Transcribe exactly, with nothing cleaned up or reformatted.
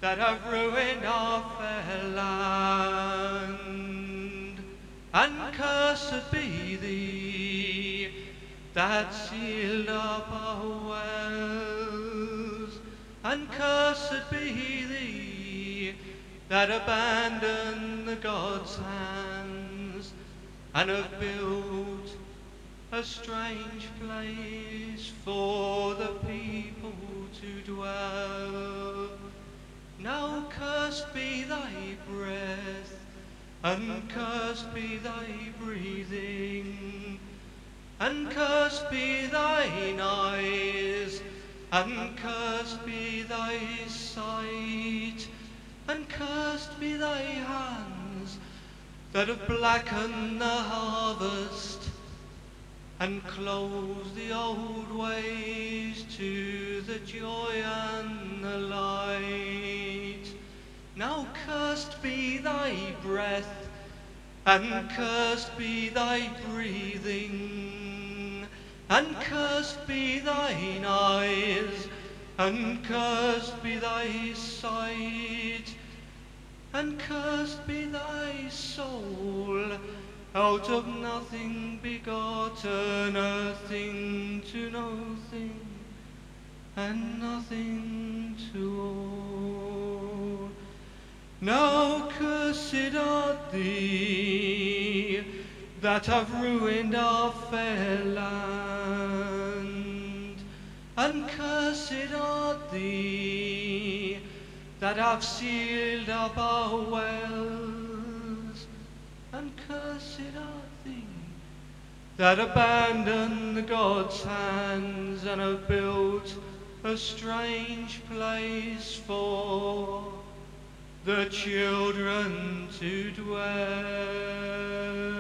that have ruined our fair land. And cursed be thee that sealed up our wells, and cursed be thee that abandoned the God's hands, and have built a strange place for the people to dwell. Now cursed be thy breath, and cursed be thy breathing, and cursed be thine eyes, and cursed be thy sight, and cursed be thy hands that have blackened the harvest, and closed the old ways to the joy and the light. Now cursed be thy breath, and cursed be thy breathing, and cursed be thine eyes, and cursed be thy sight, and cursed be thy soul, out of nothing begotten, a thing to nothing, and nothing to all. Now cursed art thee that have ruined our fair land, and cursed art thee that have sealed up our wells, and cursed art thee that abandon the God's hands, and have built a strange place for the children to dwell.